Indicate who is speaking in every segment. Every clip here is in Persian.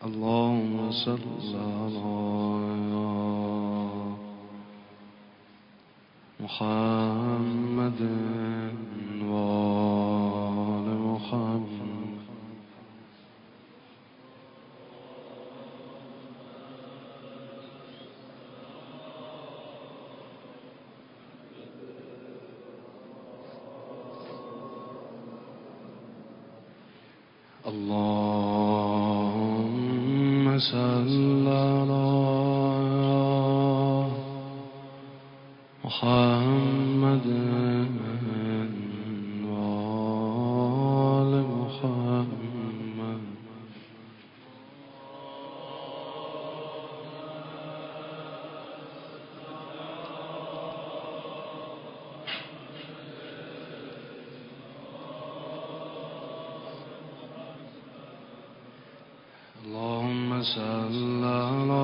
Speaker 1: اللهم صل على محمد وآل محمد. اللهم صل على محمد وآل محمد. اللهم صل على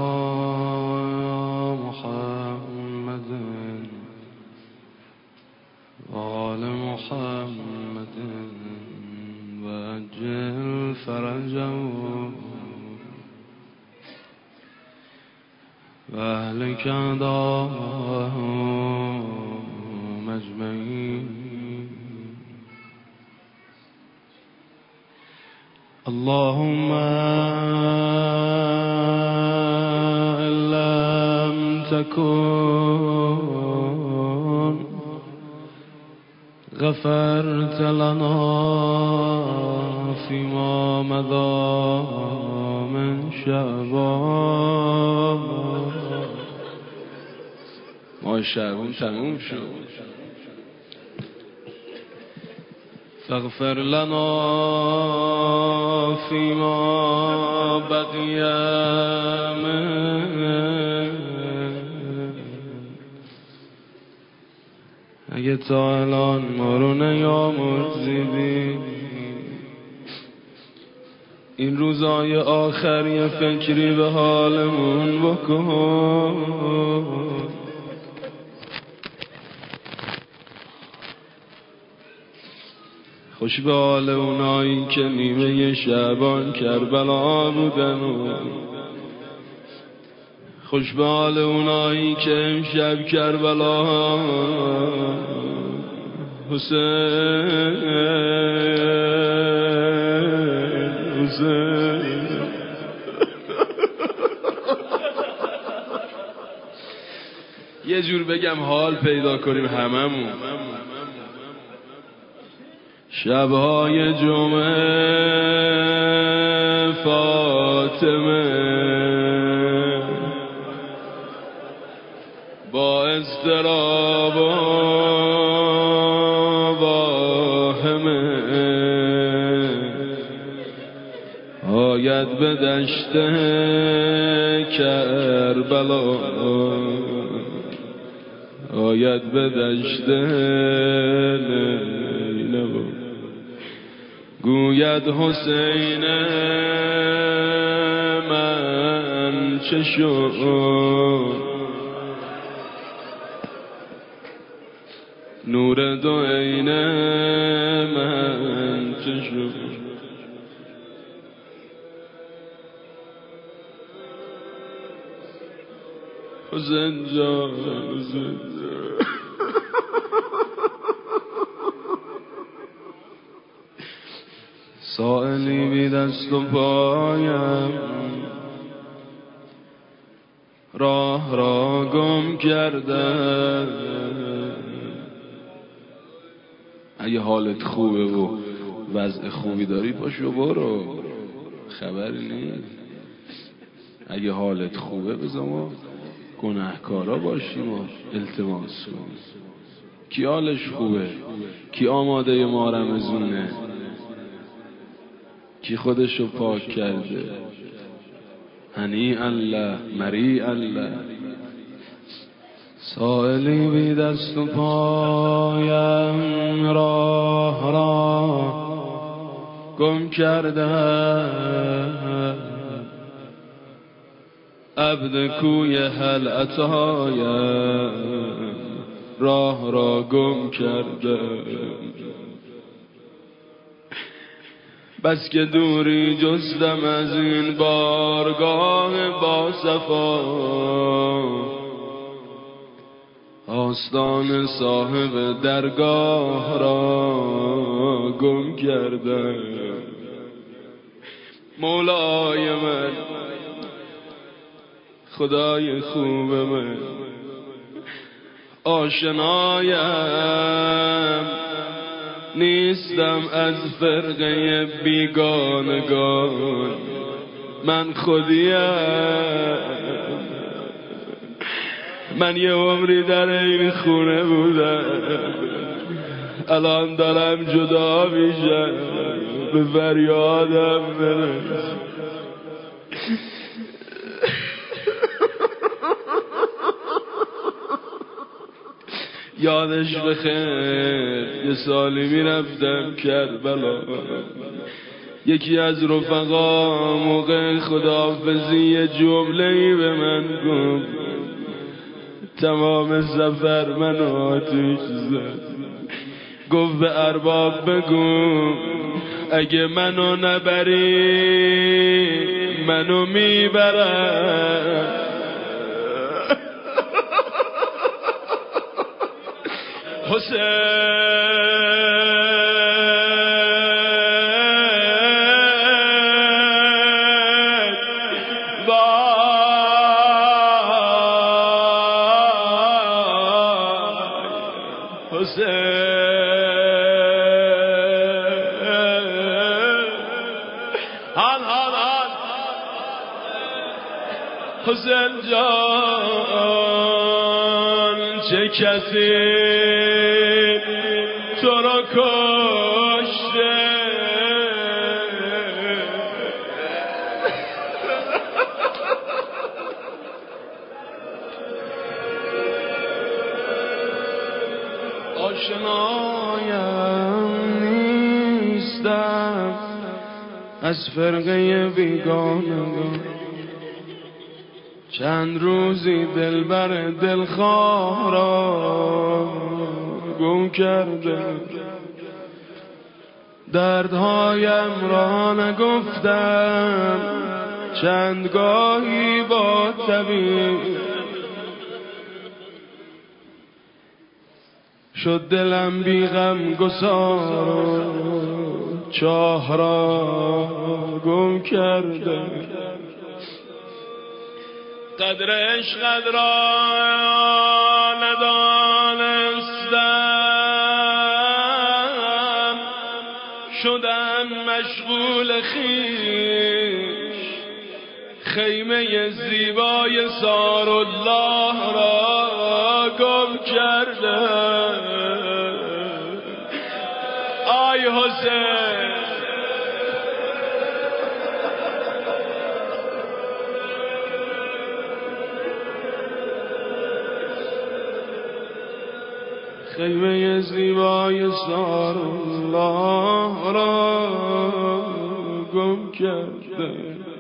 Speaker 1: محمد وآل محمد وعجل فرجهم وأهلك أعداءهم أجمعين. اللهم إن لم تكن غفرت لنا فيما مضى من شعبان. ما شعبان تموم شد، فاغفر لنا فيما بقي اگه تا الان ما رو نیامرزیدی، این روزای آخر یه فکری به حالمون بکن. خوش به حال اونایی که نیمه شعبان کربلا بودن و خوش به حال اونایی که امشب کربلا حسین یه جور بگم حال پیدا کنیم هممون. شبهای جمعه فاطمه با اضطراب و واهمه آید به دشت کربلا، آید به دشت نیلو، گوید حسین من چه شد، نور دو عین من چه شد. حسین جان حسین جان سائلی بی دست و پایم راه را گم کرده. اگه حالت خوبه و وضع خوبی داری پاشو برو، خبری نیست. اگه حالت خوبه بذار ما گناهکارا باشیم و التماس کنیم. کی حالش خوبه؟ کی آماده ما رمضونه؟ کی خودشو پاک کرده؟ هنی الله مری الله. سائلی بی دست و پایم راه را گم کرده، عبد کوی هل عطایم راه را گم کرده. بس که دوری جستم از این بارگاه با صفا، آستان صاحب درگاه را گم کردم. مولای من، خدای خوب من، آشنایم نیستم از فرقه بیگانگان، من خودیم. من یه عمری در این خونه بودم، الان دارم جدا میشم، به فریادم برس. یادش بخیر یه سالی میرفتم کربلا، یکی از رفقا موقع خداحافظی یه جمله‌ای به من گفت، تمام سفر منو آتیش زد. گفت به ارباب بگو اگه منو نبری منو میبرن. حسین جان چه کسی تو را کشته؟ آشنایم نیستم از فرقه بیگانگان، چند روزی دلبر دلخواه را گم کرده، دردهایم را نگفتم چند گاهی با طبیب، شد دلم بی غم گسار و چاه را گم کرده. قدر عشقت را ندانستم، شدم مشغول خویش، خیمه زیبای سارالله را گم کردم. آی حسین، خیمه زیبای سارالله را گم کرده.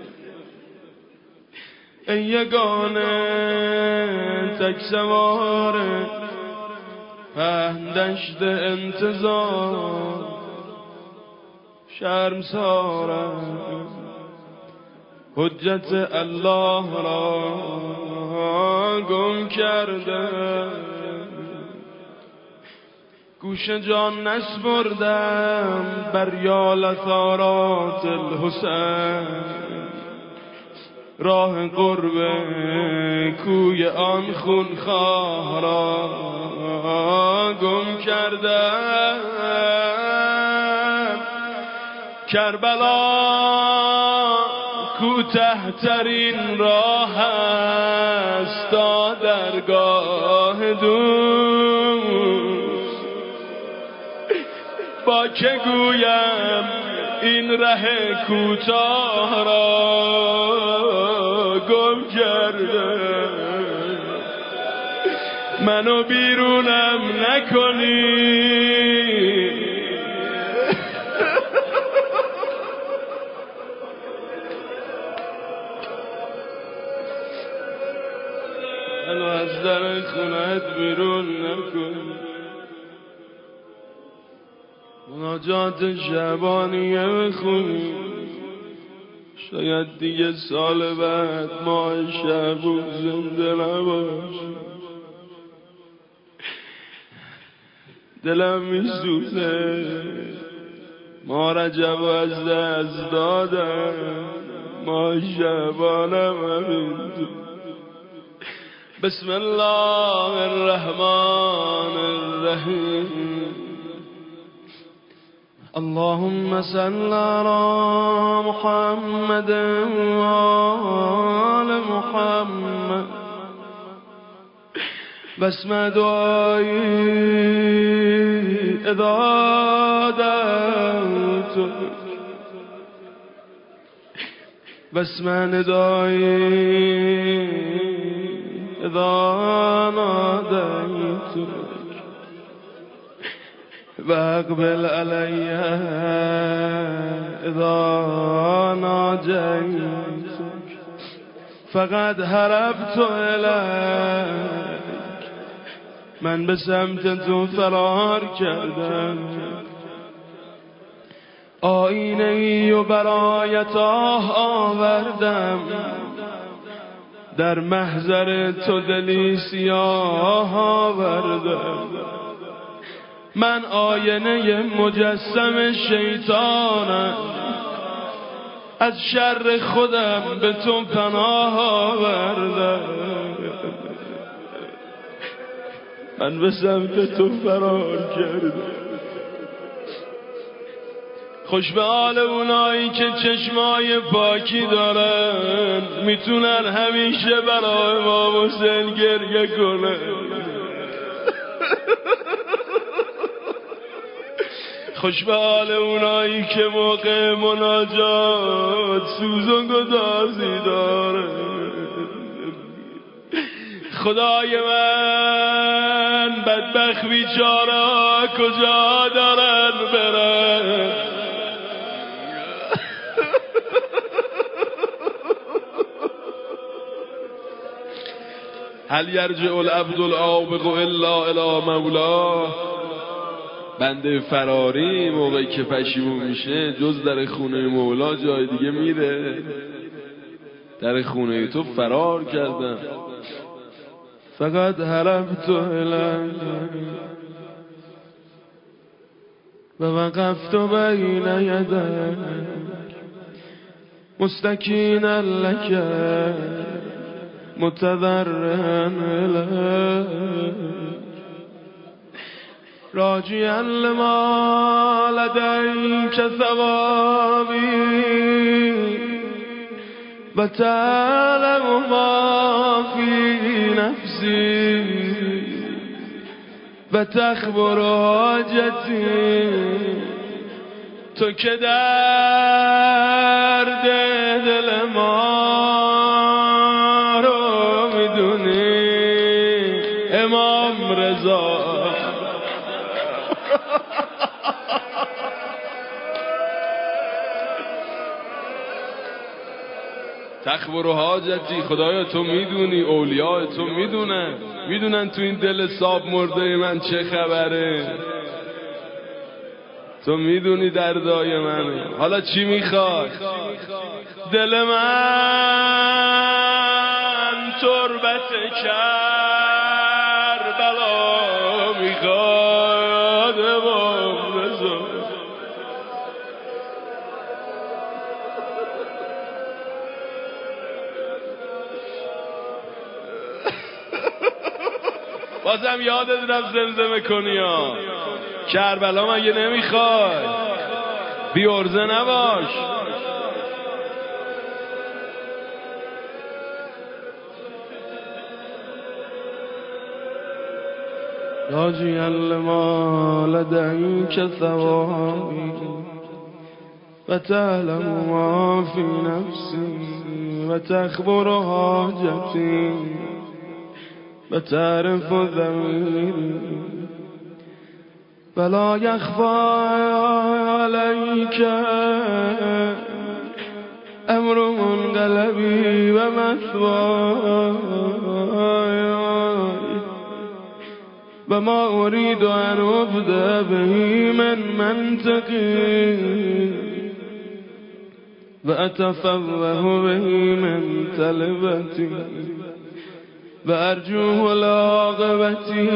Speaker 1: ای یگانه تک سوار پهن دشت انتظار، شرمسارم حجت الله را گم کرده. گوش جان نسپردم بر یالت آرات الحسین، راه قرب کوی آن خونخواه را گم کردم. کربلا کوته ترین راه است تا درگاه دوست، با که گویم این ره کوتاه را گم کرده. منو بیرونم نکنی، منو از در خونت بیرون نکن، منو مناجات شعبانیه بخونی، شاید دیگه سال بعد ماه شعبون زنده نباش. دلم میسوزه ما رجب از دست دادم، ما شعبانم همین. بسم الله الرحمن الرحیم. اللهم صل على محمد وآل محمد. بسم دعایی اذا دعوت، بسم ندایی اذا نادیت، واقبل علی اذا ناجیت. فقد هربت الیک، من به سمت تو فرار کردم. آینه ای و برایت آوردم، در محضر تو دلی سیاه آوردم. من آینه مجسم شیطانم، از شر خودم به تو پناه آوردم. من به سمت تو فرار کردم. خوش به حال اونایی که چشمای پاکی دارن، میتونن همیشه برای امام حسین گریه کنن. خوش به حال اونایی که موقع مناجات سوزن گدازی دارن. خدای من بدبخت بیچاره کجا دارن برن؟ هل یرجع العبد العابق الا الی مولاه. بنده فراری موقعی که پشیمون میشه جز در خونه مولا جای دیگه میره؟ در خونه تو فرار کردم. فقط هربت الیک و وقفت بین یدیک مستکینا لک متضرعا الیک راجعا لما لدیک ثوابی و تعلم ما فی نفسی و تخبر حاجتی. تو که درد دل ما رو میدونی امام رضا. تخبر حاجتی، خدایا تو میدونی، اولیاء تو میدونن تو این دل صاحب مرده من چه خبره. تو میدونی دردای منو. حالا چی میخوای؟ دل من تربت کربلا میخواد امام رضا. بازم یادت رفت زمزمه کنی ها. کربلا مگه نمیخوای؟ بی عرضه نباش. راجعا لما لدیک ثوابی و تعلم ما فی نفسی و تخبر حاجتی و تعرف ضمیری ولا یخفی علیک امر منقلبی و مثوای و ما اريد ان ابدا به من منطقی و اتفوه به من طلبتی و ارجوه العاقبتی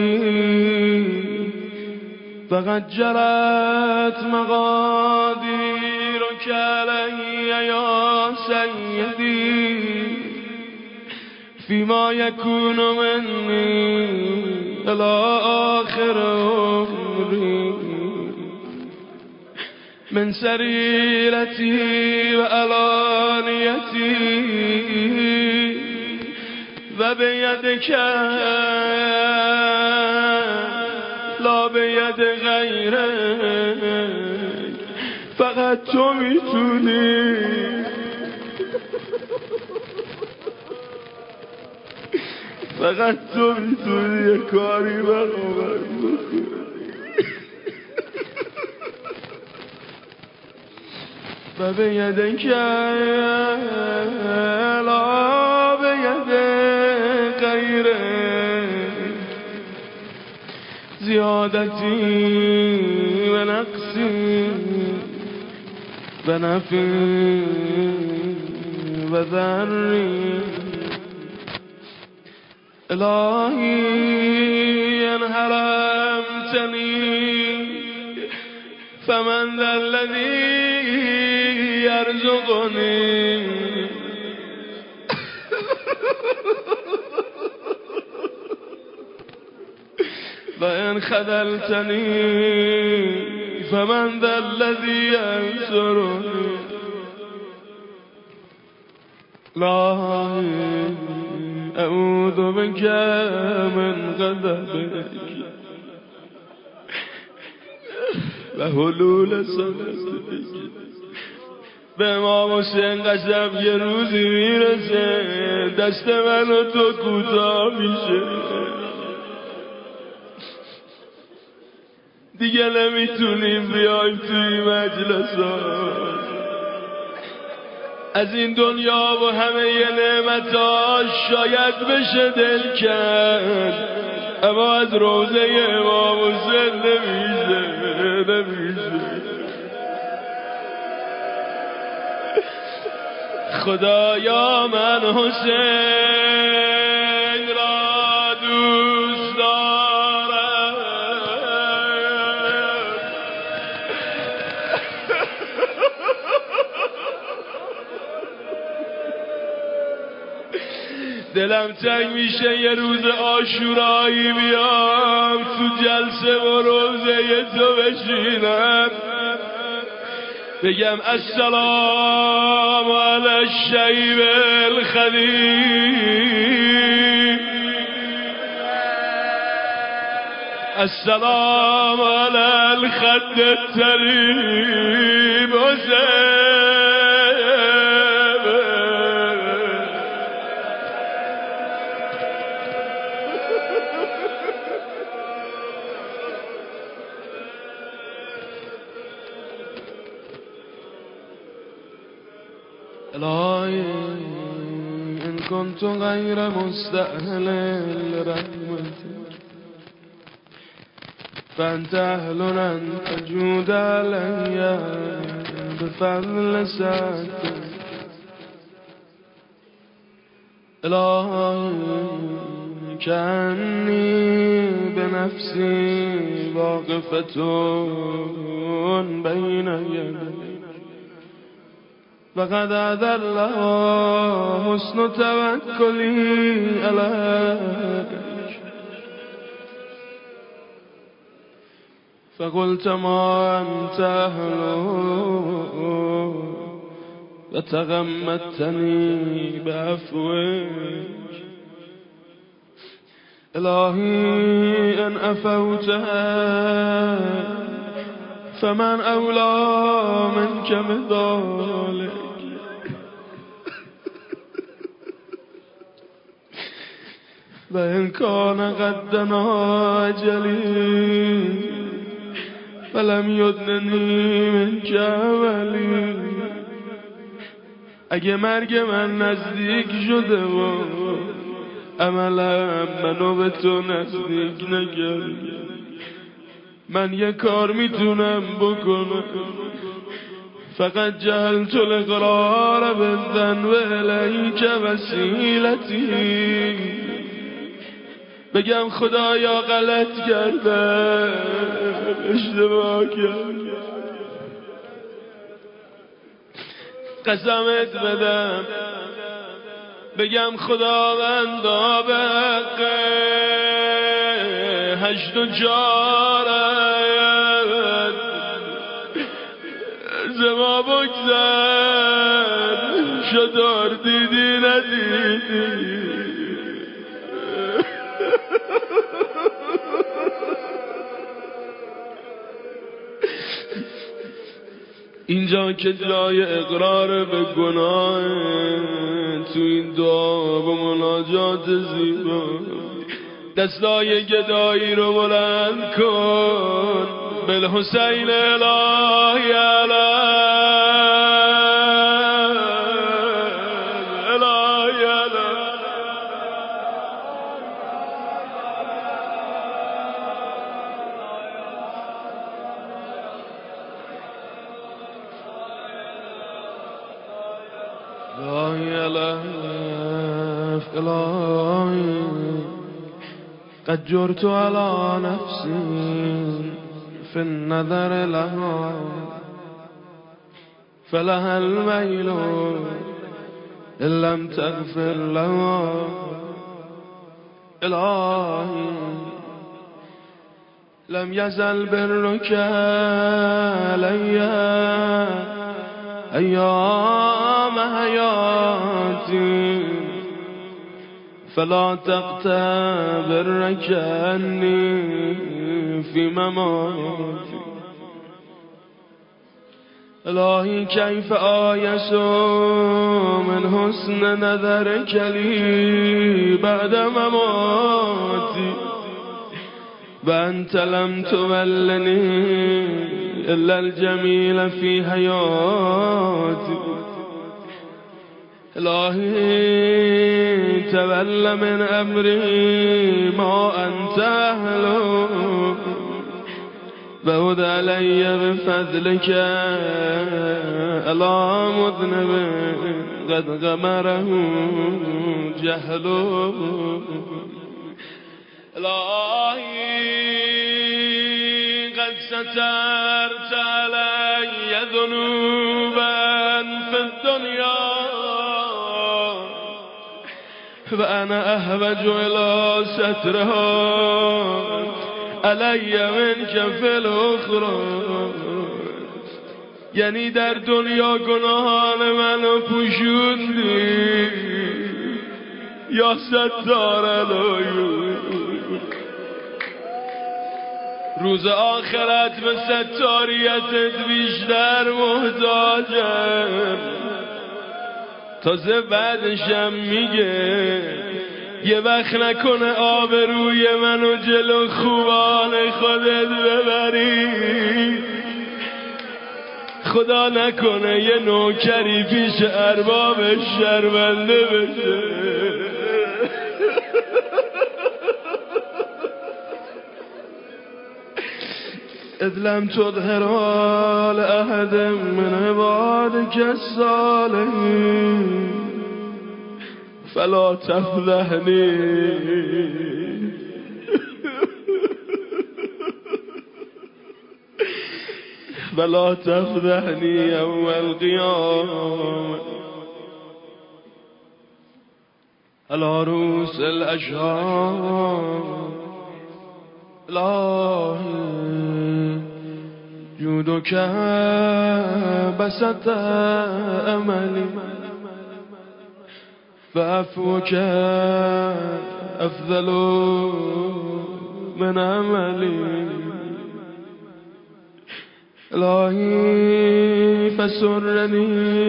Speaker 1: فقد جرت مقادیرک علی یا سیدی فيما يكون مني إلى آخر عمري من سريرتي وعلانيتي وبيدك لا بيد غيرك فقط تو میتونی فقط تو میتونی یه کاری برابر بکنی و به یدک لا به ید غیره زیادتی و نقصی و نفی و ذری الهی ان حرمتنی فمن ذا الذی یرزقنی و ان خذلتنی فمن ذا الذی ینصرنی لا اعوذ بك من غضبك و حلول سخطك. به امام حسین قسم یه روزی میرسه دست من و تو کوتاه میشه، دیگه نمیتونیم بیایم توی مجلسات، از این دنیا و همه نعمتاش شاید بشه دل کرد، اما از روضه امام حسین نمیشه. خدایا من حسین را دوست دارم، دلم تنگ میشه یه روز عاشورایی بیام تو جلسه و روضه تو بشینم بگم السلام علی الشیب الخدیم، السلام علی الخد الطریب حسین. الهی ان كنت غیر مستأهل لرحمتك فانت اهل ان تجود علی بفضل سعدك. الهی کأنی بنفسی واقفتون بین یدیک وقد اذل حسن توکلی علیک فقلت ما انت اهله و تغمدتنی بعفوک. الهی ان عفوتها فمن اولی منک بذلک و ان کان قدنا اجلی فلم یدننی منک اولی. اگه مرگ من نزدیک شده و عملم منو به تو نزدیک نکرد. من یه کار میتونم بکنم، فقط جهلت الاقرار بالذنب الیک وسیلتی. بگم خدایا غلط کردم، اشتباه کردم، قسمت بدم بگم خداوندا به حق 8 و 4 زما بگذر، شدار دیدی ندیدی. اینجا که جای اقرار به گناه، تو این دعا و مناجات زیبا دستای گدایی رو بلند کن. بالحسین الهی الهی قد جرت على نفسي في النظر لها فلها الميل إن لم تغفر لها. إلهي لم يزل برك علي أيام حياتي فلا تقطع برك عني في مماتي. إلهي كيف آيس من حسن نظرك لي بعد مماتي وأنت لم تولني إلا الجميل في حياتي. إلهي تول من أمري ما أنت أهله بعد علي بفضلك ألا مذنب قد غمره جهله. إلهي قد سترت علي ذنوبا في الدنيا وأنا أهوج إلى سترها علی منک فی الاخرى. یعنی در دنیا گناهان منو پوشوندی یا ستار العیون، روز آخرت به ستاریتت بیشتر محتاجم. تازه بعدشم میگه یه وقت نکنه آبروی منو جلو خوبان خودت ببری، خدا نکنه یه نوکری پیش اربابش شرمنده بشه. اذ لم تظهر لأحد من عبادك الصالحين فلا تفضحني فلا تفضحني يوم القيامة على رؤوس الأشهار. إلهي جودك بسط أملي فعفوك أفضل من عملي. إلهي فسرني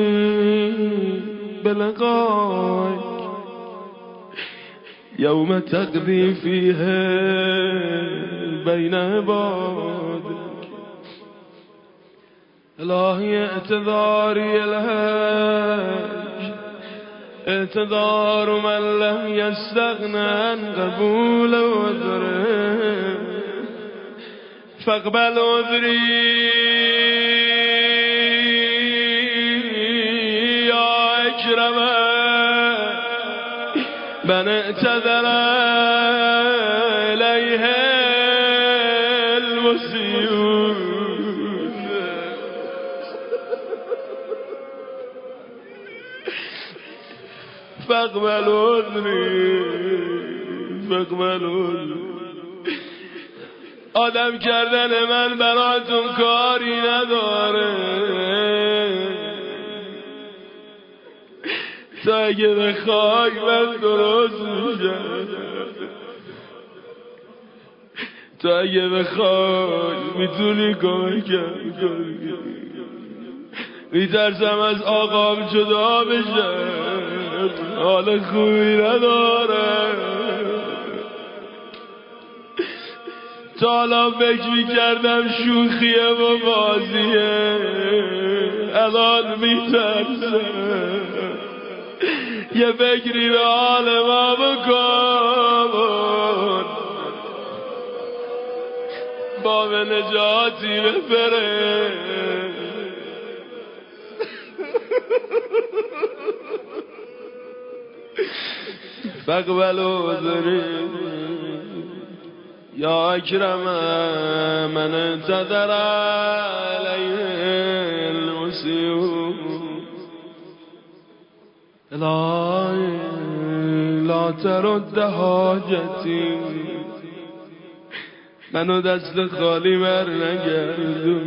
Speaker 1: بلقائك يوم تقضي فيها بين عبادك. إلهي اعتذاري لك اعتذار من لم يستغن عن قبول عذره فاقبل عذری یا اکرم من اعتذر الیه المسیء فاقبل عذری فاقبل عذری. آدم کردن من براتون کاری نداره، تا اگه بخوای من درست میشم، تا اگه بخوای میتونی کمکم کنی. میترسم از آقام جدا بشم، حال خوبی نداره. تا حالا فکر میکردم شوخیه و بازیه، الان میترسم یه فکری به حال ما بکن، با به نجاتی بفره. فاقبل عذری یا اکرم من اعتذر علیه المسیء. الهی لا ترد حاجتی، منو دست خالی بر نگردون،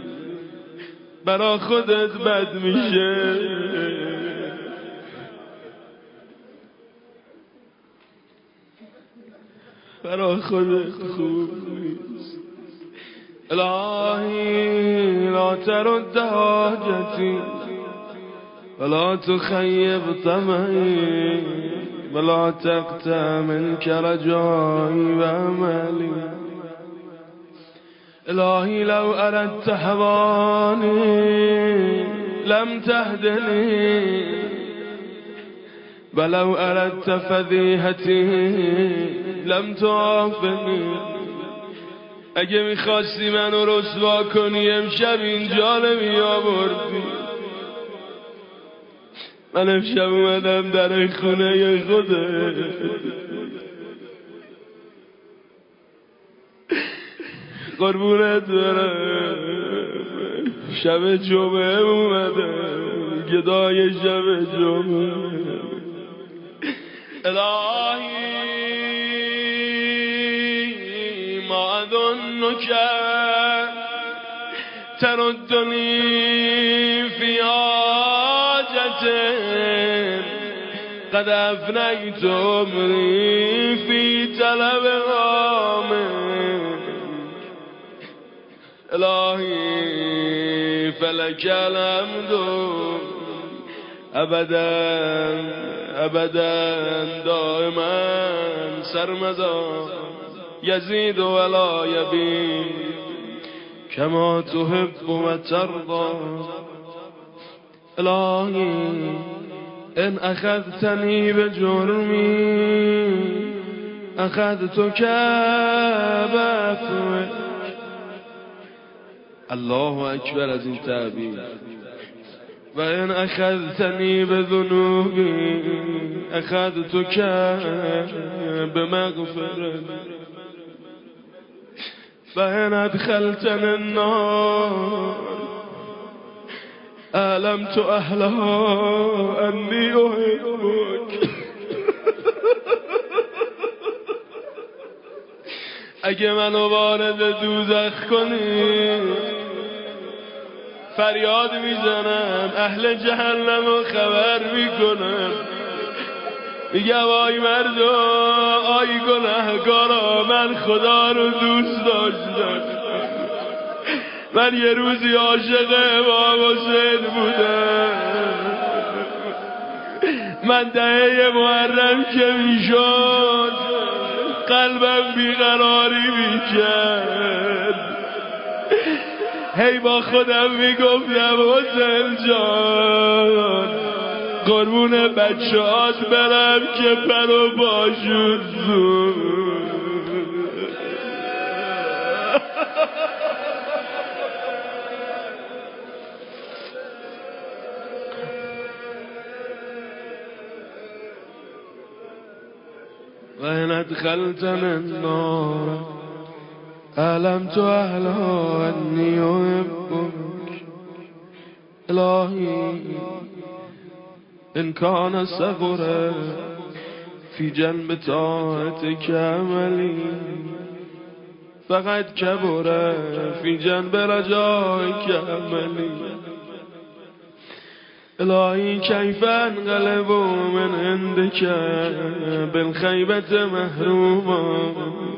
Speaker 1: برا خودت بد میشه. برا خودت خوب نیست. الهی لا ترد حاجتی ولا تخيب طمعي ولا تقطع منك رجائي وأملي. إلهي لو أردت هواني لم تهدني، ولو أردت فضیحتی لم تعافنی. اگه میخواستی منو رسوا کنی امشب اینجا نمی آوردی. من امشب اومدم در خونه خوده، قربونت برم. شب جمعه اومدم، گدای شب جمعه. الهی ما اظنک تردنی فی حاجت قد افنیت عمری فی طلب عامر. الهی فلک الحمد ابدا ابدا دائما سرمدا یزید ولا یبید کما تحب و ترضا. الهی ان اخذتنی بجرمی اخذتک بعفوک. الله اکبر از این تعبیر. و ان اخذتنی بذنوبی اخذتک بمغفرت. و ان ادخلتنی النار اعلمت اهلها انی احبک. اگه منو وارد دوزخ کنی فریاد میزنم، اهل جهنمو خبر میکنم، میگم آی مردا آی گناهکارا، من خدا رو دوست داشتم، من یه روزی عاشق امام حسین بودم، من دهه محرم که میشد قلبم بیقراری میکرد، هی با خودم میگفتم حسین جان قربون بچه‌هات برم که پر و پاشون زود. وإن أدخلتني النار أعلمت أهلها أني أحبك إلهي إن كان صغرا في جنب طاعتك عملي فقد كبر في جنب رجائك عملي إلهي كيف أنقلب من عندك بالخيبة محروما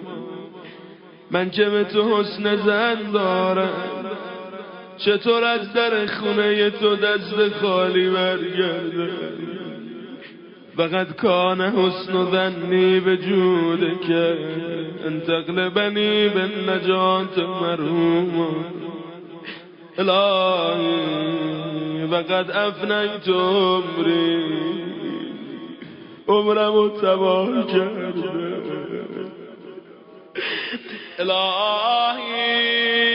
Speaker 1: من که به تو حسن زن دارم چطور از در خونه تو دست خالی برگرده فقد کان حسن ظنی بجودک ان تغلبنی بالنجات مرحوما الهی فقد افنیت عمری عمرمو تباه کرده الهی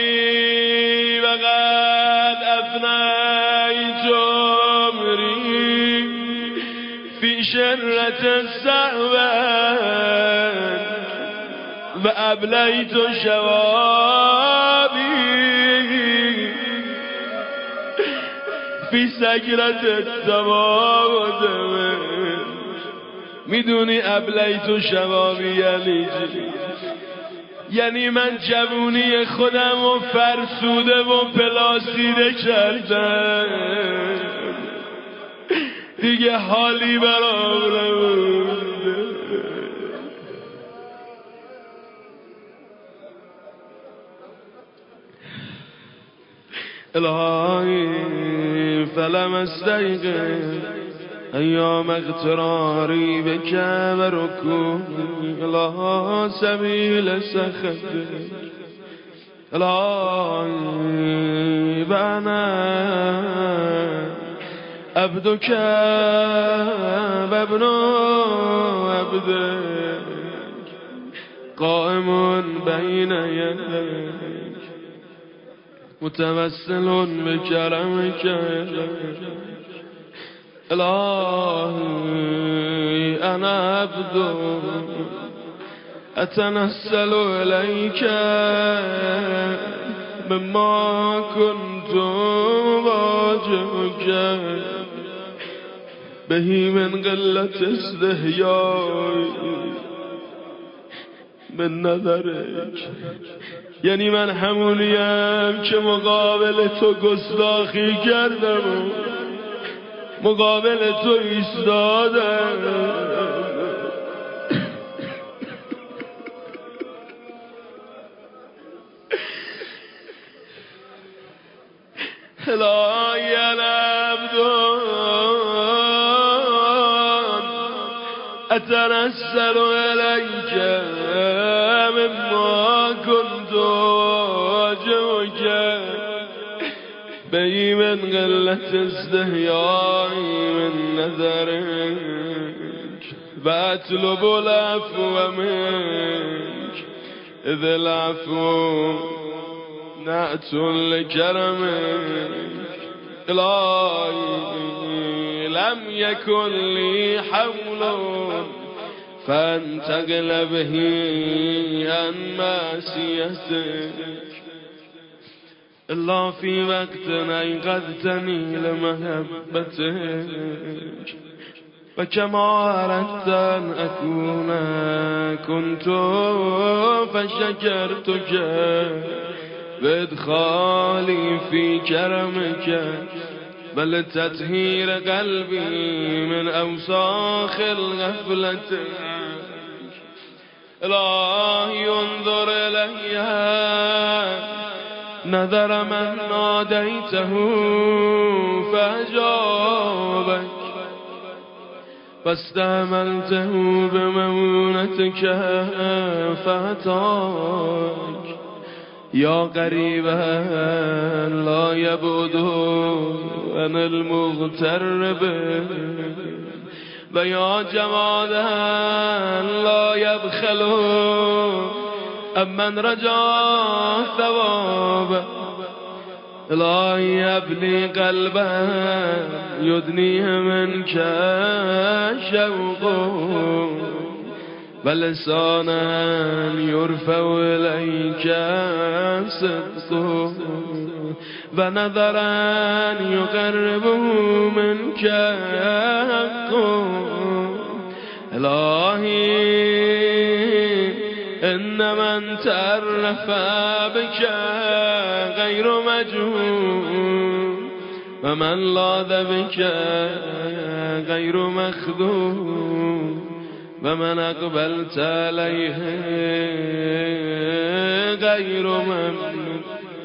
Speaker 1: وقد افنیت عمری فی شرة السعوان و ابلیت شوابی فی سکرة التمام میدونی ابلیت شوابی یعنی یعنی من جوونی خودم و فرسوده و پلاسیده کردم دیگه حالی برام نمونده الهی فلم استیقظ ایام اغتراری بک و رکوعی الی سبیل سخطک الهی و انا عبدک و ابن عبدک قائم بین یدیک متوسل بکرمک الهی انا عبد اتنسل الیک مما كنت واجهک بهی من قلت استحیای من نظرک یعنی من همونیم که مقابل تو گستاخی کردم مقابل تو ایستادم الهی العبدان اتنسل الیک مما كنت واجهک بهی من قلت استحیای من نظرک و اطلب العفو منک اذ العفو نعت لکرمک الهی لم یکن لی حول فانتقل بهی عن معصیتک الا فی وقت ایقظتنی لمحبتک و کما اردت ان اکون کنت فشکرتک بادخالی فی کرمک بل تطهیر قلبی من اوساخ الغفلت الهی انظر الیها نظر من نادیته فاجابک فاستعملته بمؤونتك فاتاك یا قریبا لا یبعد عن المغترب و یا جوادا لا یبخل امن رجا ثواب الهی ابنی قلبا یدنیه منک شوق و لسانا یرفع الیک صدق و نظرا یقربه منک حق الهی ان من تعرف بك غیر مجهول و من لاذ بك غیر مخذول و من اقبلت علیه غیر ممنون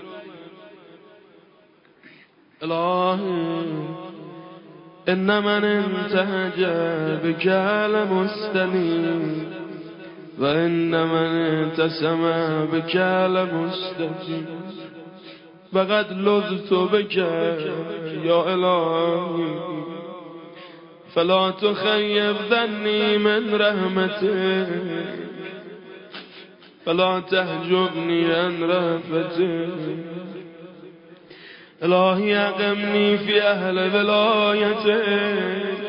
Speaker 1: الهی ان من انتهج بك لمستنیم و ان من انتسم بك لمستجیب و قد لذت بك یا الهی فلا تخيب ظني من رحمتك فلا تحجبني عن رأفتك الهی اقمني في اهل ولایتك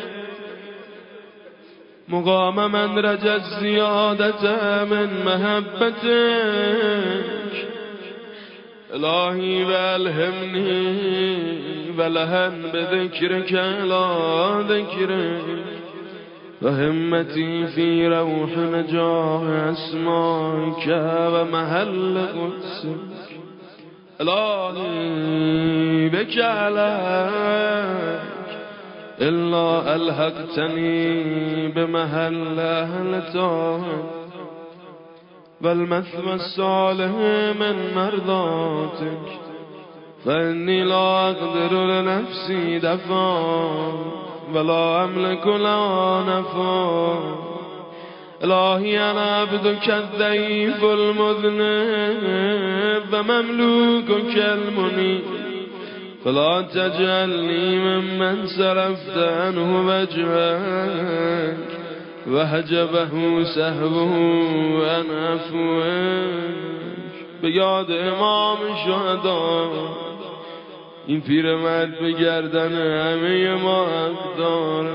Speaker 1: مقام من رجا الزیادة من محبتك الهی والهمني ولهن بذكرك لا ذكرك وهمتي في روح نجاح اسمائك ومحل قدسك الهی بك عليك إلا ألحقتني بمحل أهل طاعتك والمثوى الصالح من مرضاتك فإني لا أقدر لنفسي دفعا ولا أملك لها نفعا الهي أنا عبدك الضعيف المذنب ومملوكك المنيب فلا تجعلني ممن صرفت عنه وجهك وحجبه سهوه عن عفوك به یاد امام شهدا این پیرمرد به گردن همه ما حق داره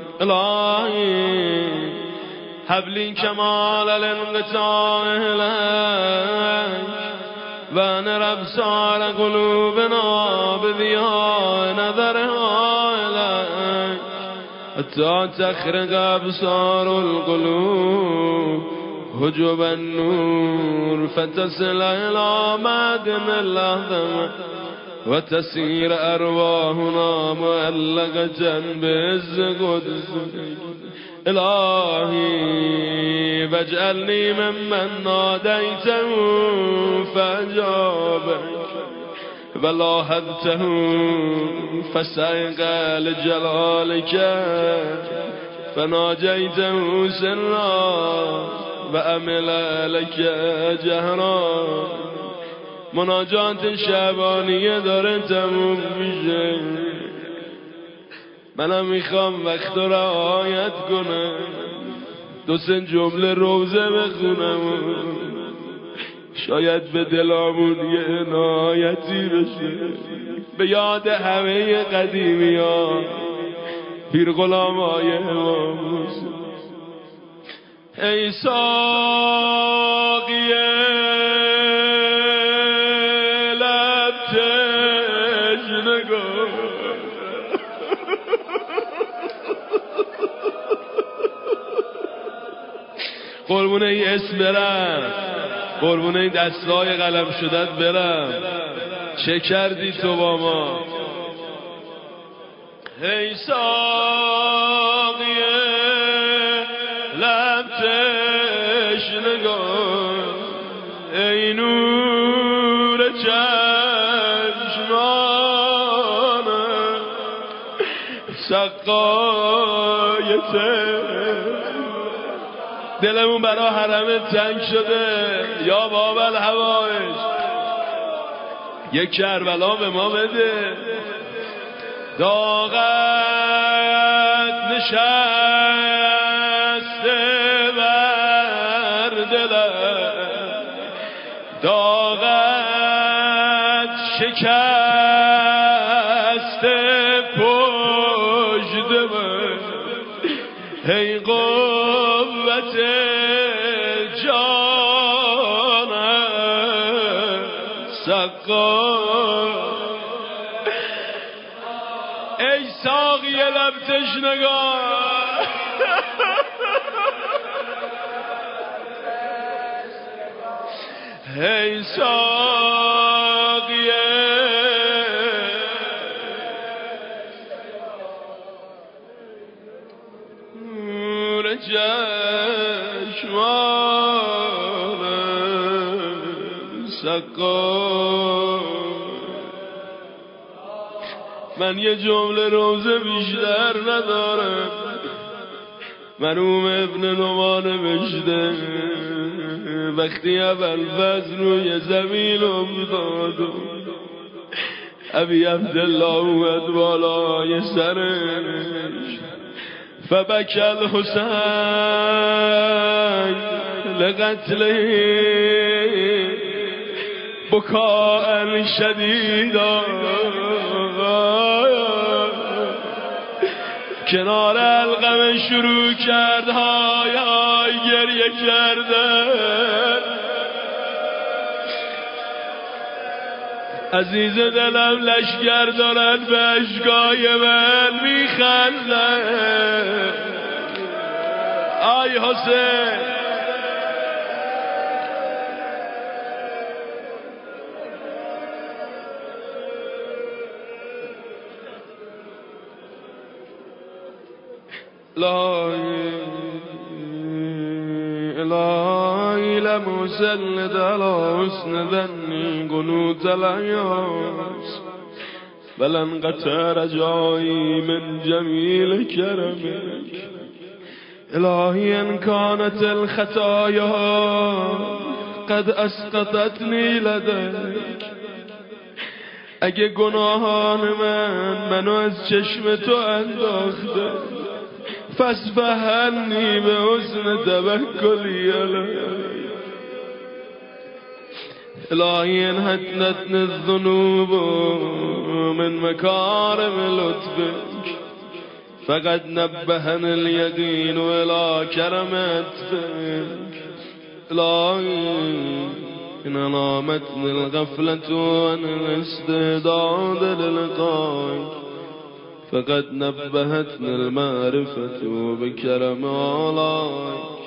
Speaker 1: الهی حبلی کمال الانقطاع الک و نرب سال قلوبنا بضیاء نظرها الک حتی تخرق ابصار القلوب حجب النور فتصل الى معدن العظمه وتسير ارواحنا معلقه بعز قدسك الهی واجعلني ممن ناديته فاجابك ولاحظته فسيق لجلالك فناجيته سرا وعمل لك جهرا مناجات شعبانیه داره تموم میشه منم میخوام وقت رو رعایت کنم دو سه جمله روزه بخونم شاید به دلامون یه عنایتی بشه به یاد همه قدیمی ها پیر غلام های امام حسین ای ساقی لب تشنگان قربونه ای اسم برم قربونه این دستای قلم شدت برم چه کردی تو با ما ای ساقی لب تشنگان ای نور چشمانم سقایته دلمون برا حرمت تنگ شده یا باب الحوائج یک کربلا به ما بده. داغت نشسته بر دلم، داغت شکسته پشت من، ای قوت جانم سقا، ای ساقی لب تشنگان، ای ساقی نور چشمان سقا. من یه جمله روزه بیشتر ندارم. مرحوم ابن نومان نوشته وقتی ابوالفضل روی زمین افتاد و ابی عبدالله اومد بالای سرش، فبکی الحسین لقتله بکاء شدیدا، کنار القمه شروع کرد های های گریه کردن. عزیز دلم لشگر دارد به اشکای من میخندن. آی حسین الهی لمسلد على حسن ذنی قنوت العیاس بلن قطع رجایی من جمیل کرمک. الهی ان كانت الخطایا قد اسقطتنی لدیک، اگه گناهان منو از چشم تو انداخته فاسفهنی به حسن توکلی علیک. الهی ان حتنتنی الذنوب من مکارم لطفک فقد نبهنی الیقین الی کرمتک. الهی ان نامتنی الغفلة عن الاستعداد للقائک فقد نبهتني المعرفة بكرم آلائك.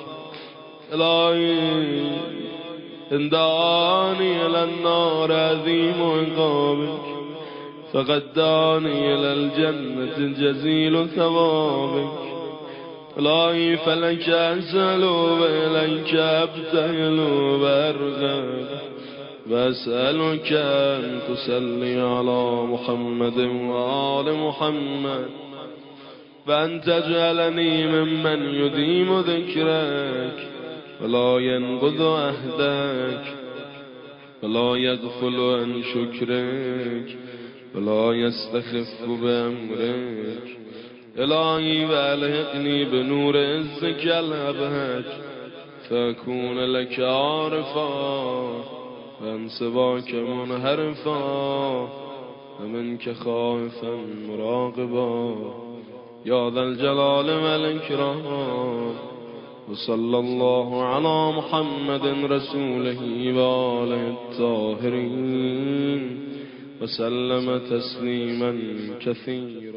Speaker 1: إلهي إن دعاني إلى النار عظيم عقابك فقد دعاني إلى الجنة جزيل ثوابك. إلهي فلك أسأل وإليك أبتهل وأرغب وأسألك أن تصلي على محمد وآل محمد وأن تجعلني ممن يديم ذكرك ولا ينقض عهدك ولا يغفل عن شكرك ولا يستخف بأمرك. إلهي وألحقني بنور عزك الأبهج فأكون لك عارفا وعن سواك منحرفا ومنك خائفا مراقبا يا ذا الجلال والإكرام. وصلى الله على محمد رسوله وآله الطاهرين وسلم تسليما كثيرا.